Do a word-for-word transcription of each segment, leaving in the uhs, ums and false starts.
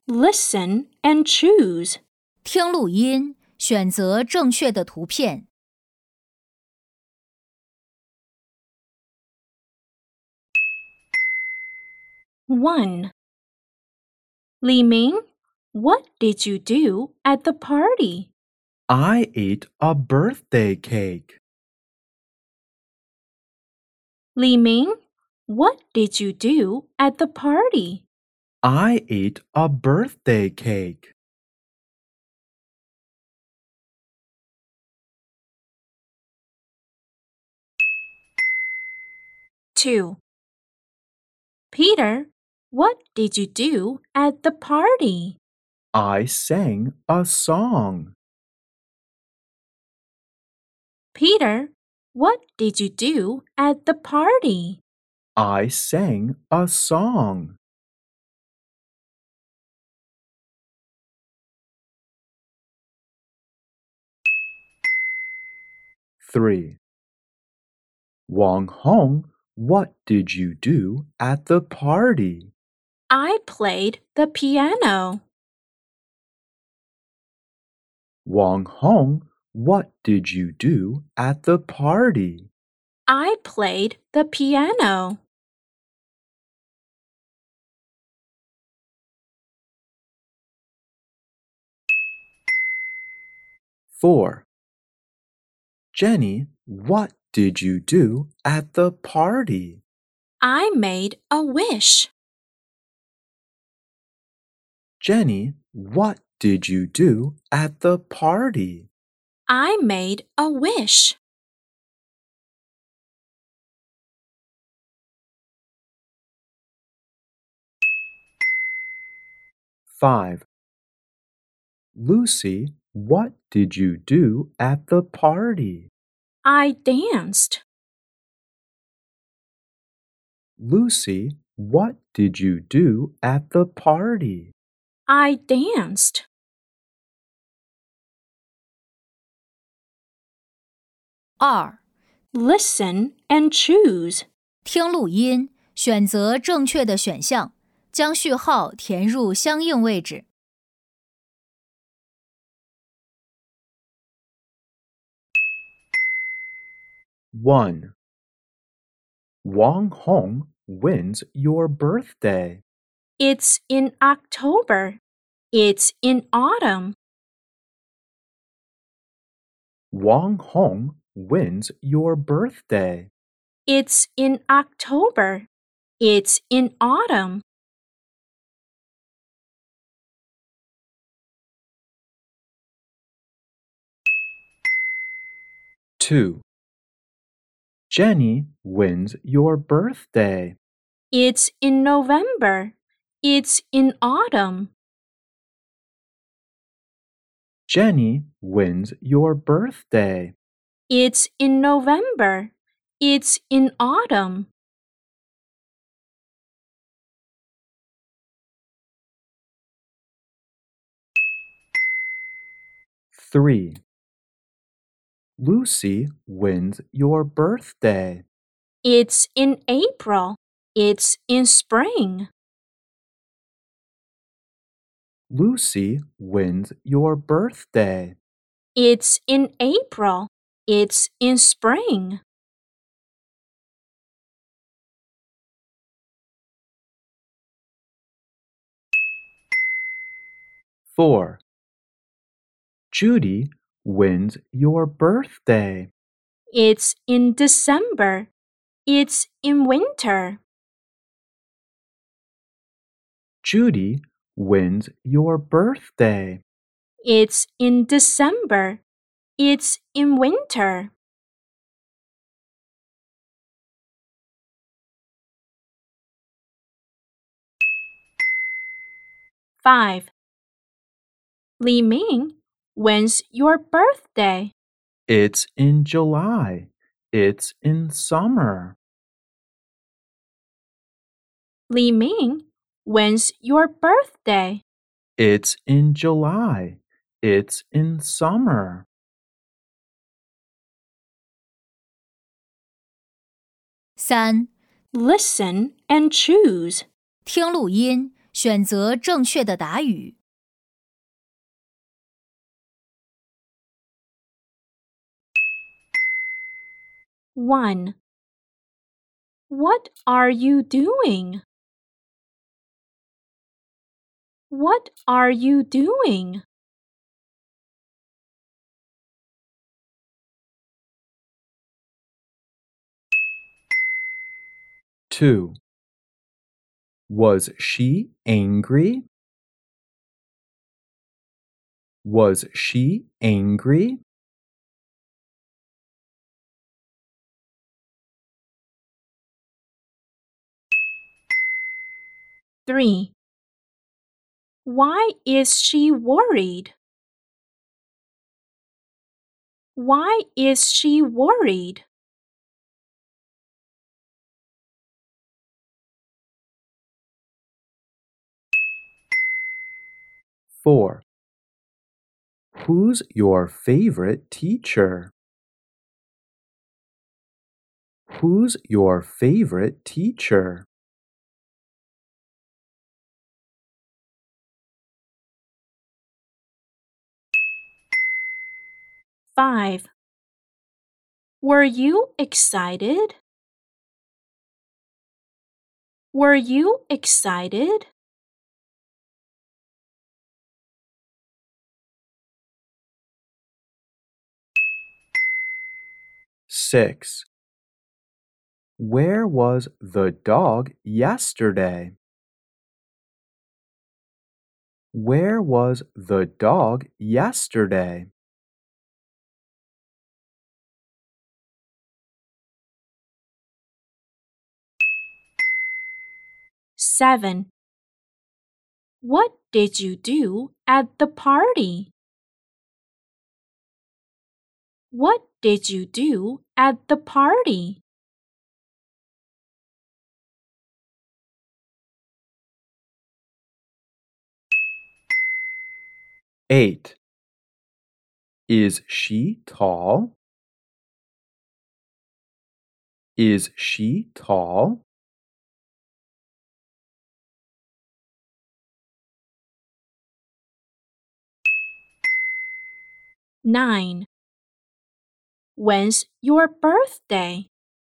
Listen and choose. 听录音，选择正确的图片。 one. Li Ming, what did you do at the party? I ate a birthday cake. Li Ming, what did you do at the party? I ate a birthday cake. two. Peter, what did you do at the party? I sang a song. Peter, what did you do at the party? I sang a song. three. Wang Hong, what did you do at the party? I played the piano. Wang Hong, what did you do at the party? I played the piano. four. Jenny, what did you do at the party? I made a wish. Jenny, what did you do at the party? I made a wish. five. Lucy, what did you do at the party? I danced. Lucy, what did you do at the party? I danced. 二， Listen and choose. 听录音，选择正确的选项，将序号填入相应位置。 one. Wang Hong, when's your birthday? It's in October. It's in autumn. Wang Hong, when's your birthday? It's in October. It's in autumn. two. Jenny, when's your birthday? It's in November. It's in autumn. Jenny, when's your birthday? It's in November. It's in autumn. three. Lucy, when's your birthday? It's in April. It's in spring. Lucy, when's your birthday? It's in April. It's in spring. four. Judy, when's your birthday? It's in December. It's in winter. Judy, when's your birthday? It's in December. It's in winter. five. Li Ming, when's your birthday? It's in July. It's in summer. Li Ming, when's your birthday? It's in July. It's in summer. 三， Listen and choose. 听录音， 选择正确的答语。 one. What are you doing? What are you doing? two. Was she angry? Was she angry? three. Why is she worried? Why is she worried? four. Who's your favorite teacher? Who's your favorite teacher? five. Were you excited? Were you excited? six. Where was the dog yesterday? Where was the dog yesterday? seven. What did you do at the party? What did you do at the party? eight. Is she tall? Is she tall? nine. When's your birthday?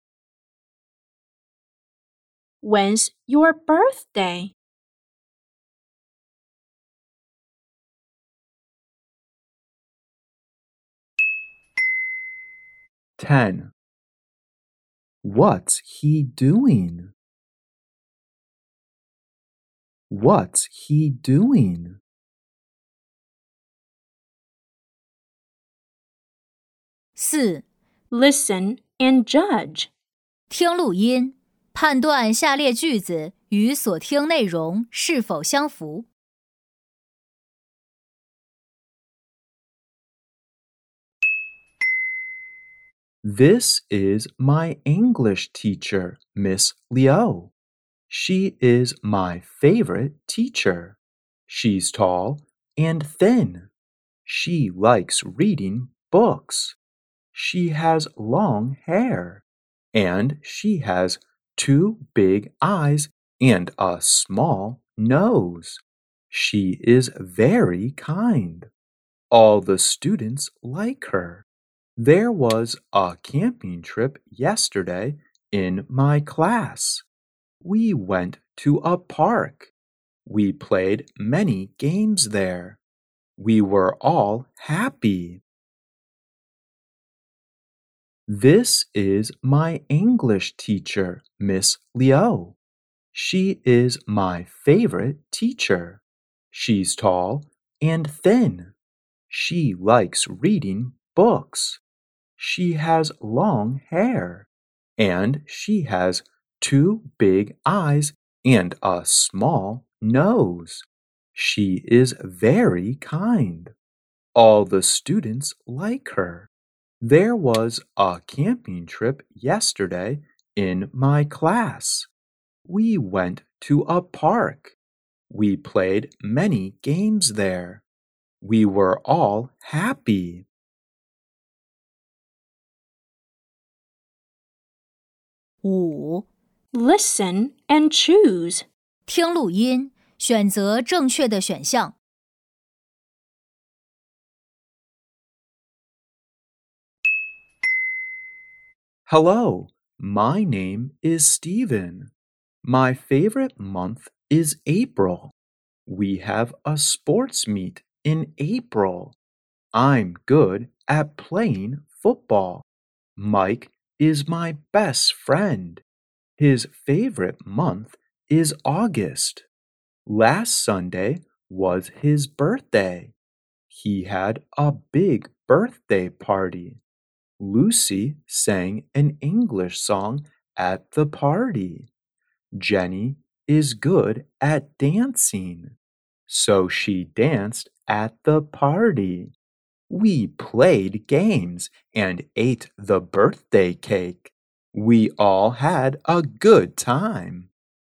When's your birthday? ten. What's he doing? What's he doing? 四、 Listen and judge. 听录音，判断下列句子与所听内容是否相符。 This is my English teacher, Miss Liu. She is my favorite teacher. She's tall and thin. She likes reading books. She has long hair, and she has two big eyes and a small nose. She is very kind. All the students like her. There was a camping trip yesterday in my class. We went to a park. We played many games there. We were all happy. This is my English teacher, Miss Liu. She is my favorite teacher. She's tall and thin. She likes reading books. She has long hair, and she has two big eyes and a small nose. She is very kind. All the students like her. There was a camping trip yesterday in my class. We went to a park. We played many games there. We were all happy. 五、 Listen and choose. 听录音， 选择正确的选项。 Hello, my name is Steven. My favorite month is April. We have a sports meet in April. I'm good at playing football. Mike is my best friend. His favorite month is August. Last Sunday was his birthday. He had a big birthday party. Lucy sang an English song at the party. Jenny is good at dancing. So she danced at the party. We played games and ate the birthday cake. We all had a good time.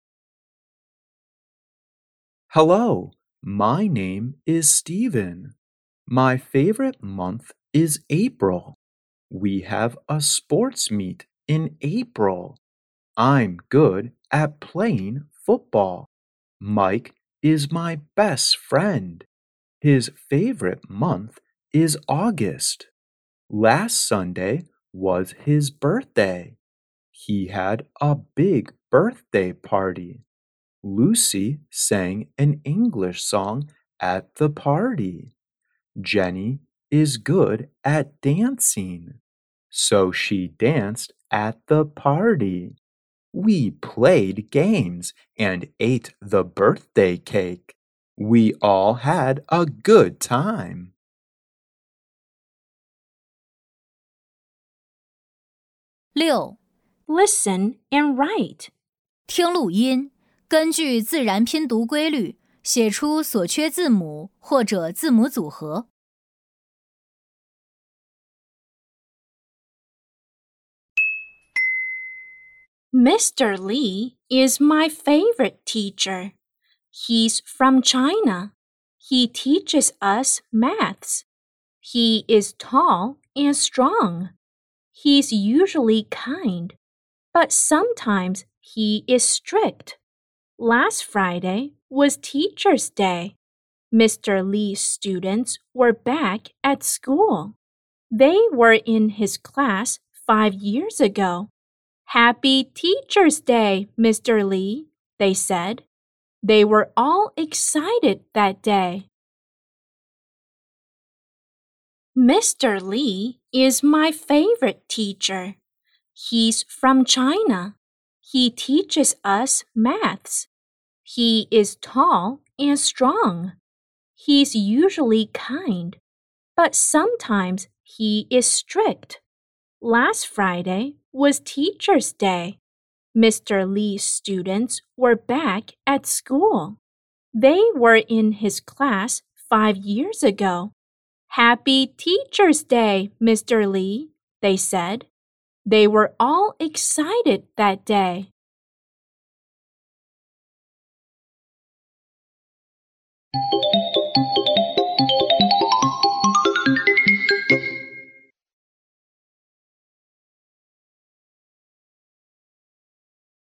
Hello, my name is Steven. My favorite month is April. We have a sports meet in April. I'm good at playing football. Mike is my best friend. His favorite month is August. Last Sunday was his birthday. He had a big birthday party. Lucy sang an English song at the party. Jenny is good at dancing. So she danced at the party. We played games and ate the birthday cake. We all had a good time. 六、 Listen and write. 听录音，根据自然拼读规律，写出所缺字母或者字母组合。 Mister Lee is my favorite teacher. He's from China. He teaches us maths. He is tall and strong. He's usually kind, but sometimes he is strict. Last Friday was Teacher's Day. Mister Lee's students were back at school. They were in his class five years ago. Happy Teacher's Day, Mister Lee, they said. They were all excited that day. Mister Lee is my favorite teacher. He's from China. He teaches us maths. He is tall and strong. He's usually kind, but sometimes he is strict. Last Friday was Teacher's Day. Mister Lee's students were back at school. They were in his class five years ago. Happy Teacher's Day, Mister Lee, they said. They were all excited that day.